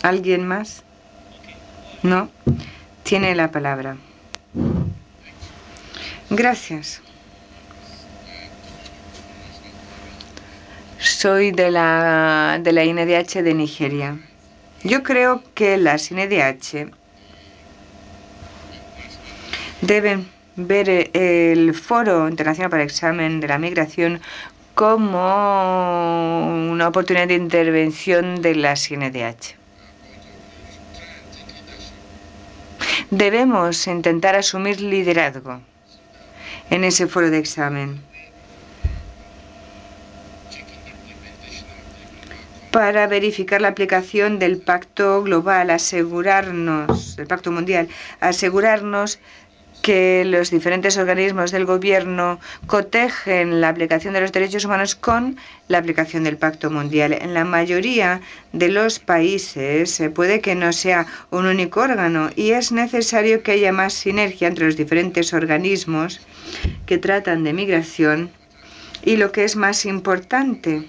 ¿Alguien más? ¿No? Tiene la palabra. Gracias. Soy de la INDH de Nigeria. Yo creo que las INDH deben ver el Foro Internacional para el Examen de la Migración como una oportunidad de intervención de las INDH. Debemos intentar asumir liderazgo en ese foro de examen para verificar la aplicación del Pacto Global, del Pacto Mundial, asegurarnos que los diferentes organismos del gobierno cotejen la aplicación de los derechos humanos con la aplicación del Pacto Mundial. En la mayoría de los países puede que no sea un único órgano y es necesario que haya más sinergia entre los diferentes organismos que tratan de migración y, lo que es más importante,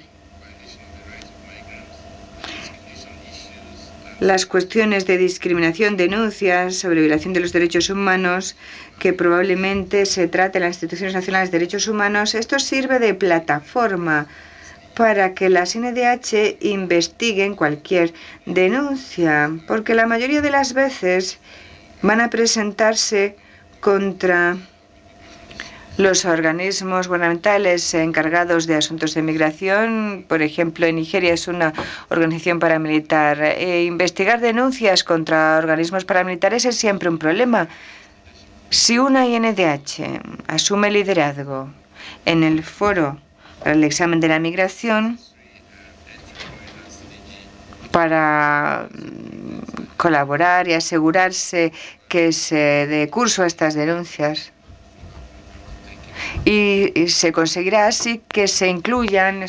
las cuestiones de discriminación, denuncias sobre violación de los derechos humanos que probablemente se trate en las instituciones nacionales de derechos humanos. Esto sirve de plataforma para que las INDH investiguen cualquier denuncia, porque la mayoría de las veces van a presentarse contra los organismos gubernamentales encargados de asuntos de migración. Por ejemplo, en Nigeria es una organización paramilitar. Investigar denuncias contra organismos paramilitares es siempre un problema. Si una INDH asume liderazgo en el foro para el examen de la migración para colaborar y asegurarse que se dé curso a estas denuncias, y se conseguirá así que se incluyan